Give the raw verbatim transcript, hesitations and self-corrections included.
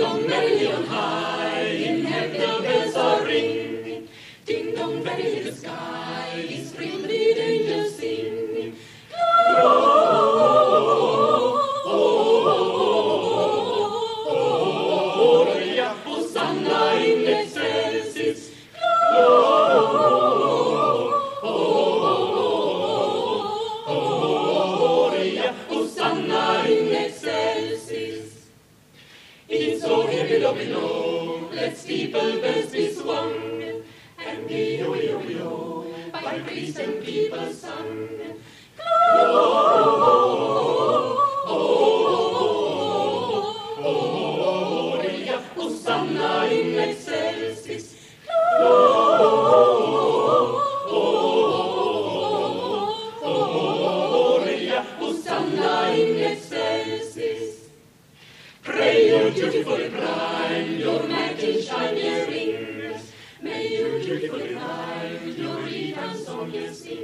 dong, merrily on high, in heaven the bells are ringing. Ding dong, merrily in the sky, is free the angels sing. Gloria, Hosanna in excelsis. Gloria, Hosanna in excelsis. In so here below, below, let steeple bells be swung, and yo yo yo, by priest and people sung. Gloria, Hosanna in excelsis. Gloria, Hosanna in excelsis. Pray your dutiful bride, your knight in shining rings. May your dutiful bride, your reed and song you sing.